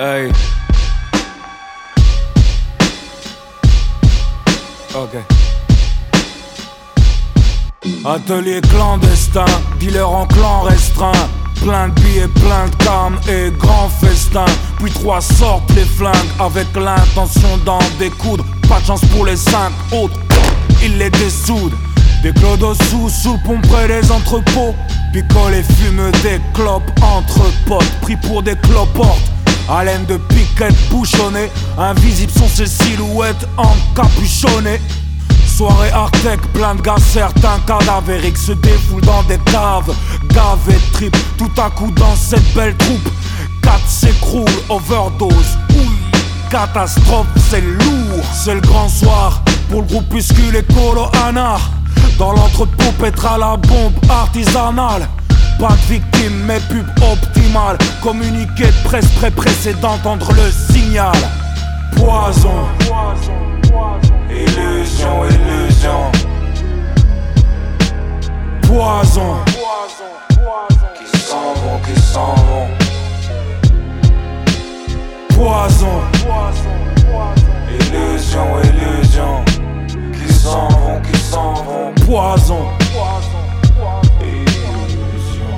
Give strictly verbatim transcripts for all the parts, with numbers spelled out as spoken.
Hey. Ok. Atelier clandestin, dealer en clan restreint. Plein de billets, plein de cam et grand festin. Puis trois sortent les flingues avec l'intention d'en découdre. Pas de chance pour les cinq autres, ils les dessoudent. Des clodos sous, sous le pont près des entrepôts. Picole et fume des clopes entre potes. Pris pour des cloportes, haleine de piquettes bouchonnées. Invisibles sont ces silhouettes encapuchonnées. Soirée Artec, plein de gars, certains cadavériques se défoulent dans des caves, gavés de trip. Tout à coup dans cette belle troupe, quatre s'écroulent, overdose. Ouille, catastrophe, c'est lourd. C'est le grand soir pour le groupuscule écolo anard. Dans l'entrepôt pètera la bombe artisanale. Pas de victime mais pub optimale. Communiqué de presse pré-pressé d'entendre le signal. Poison, poison, poison. Illusion, illusion. Poison, poison, poison. Qui s'en vont, qui s'en vont. Poison, poison, poison. Illusion, illusion. Qui s'en vont, qui s'en vont. Poison, poison, poison. Illusion.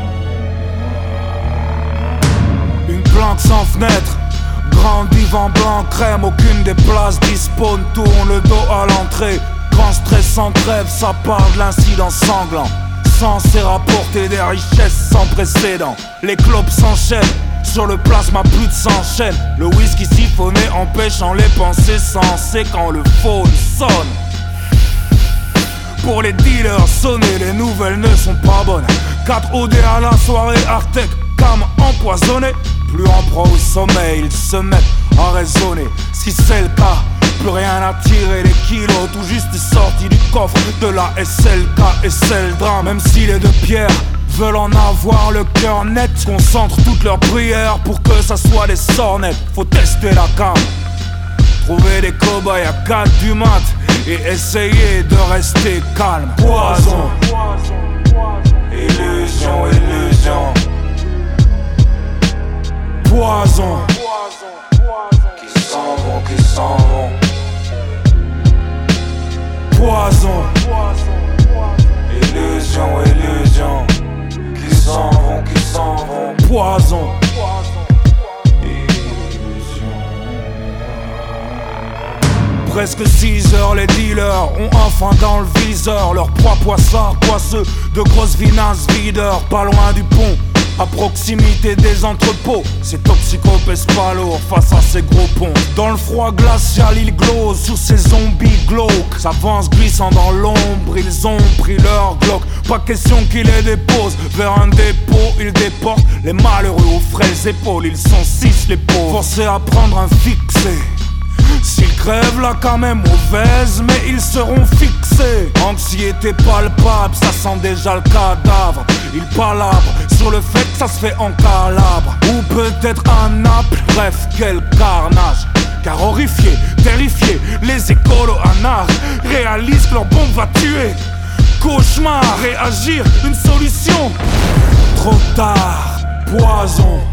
Une planque sans fenêtre. Grand divan blanc crème, aucune des places dispone. Tourne le dos à l'entrée. Grand stress sans trêve, ça parle de l'incident sanglant. Censé rapporter des richesses sans précédent. Les clopes s'enchaînent, sur le plasma plus de cent chaînes. Le whisky siphonné empêchant les pensées sensées quand le phone sonne. Pour les dealers sonnés, les nouvelles ne sont pas bonnes. quatre O D à la soirée Artec, cam empoisonné. Plus en proie au sommeil, ils se mettent à raisonner. Si c'est le cas, plus rien à tirer, les kilos tout juste sortis du coffre de la S L K et c'est le drame. Même si les deux pierres veulent en avoir le cœur net, concentrent toutes leurs prières pour que ça soit des sornettes. Faut tester la cam, trouver des cobayes à quatre du mat et essayer de rester calme. Poison, poison, poison. Illusion, illusion. Poison, poison, poison. Qui s'en vont, qui s'en vont. Poison, poison, poison. Illusion, illusion. Qui s'en vont, qui s'en vont. Poison, poison, poison. Illusion. Presque six heures, les dealers ont enfin dans le viseur leur proie poissard, poisseux de grosses vinasses videurs. Pas loin du pont, à proximité des entrepôts, ces toxicos pèsent pas lourd face à ces gros ponts. Dans le froid glacial, ils glosent sur ces zombies glauques. S'avancent glissant dans l'ombre, ils ont pris leur Glock. Pas question qu'ils les déposent vers un dépôt, ils déportent les malheureux aux frêles épaules. Ils sont six les pauvres, forcés à prendre un fixé. S'ils crèvent la cam est mauvaise, mais ils seront fixés. Anxiété palpable, ça sent déjà le cadavre. Ils palabrent sur le fait que ça se fait en Calabre. Ou peut-être à Naples, bref, quel carnage. Car horrifiés, terrifiés, les écolos anards réalisent que leur bombe va tuer. Cauchemar, réagir, une solution. Trop tard, poison.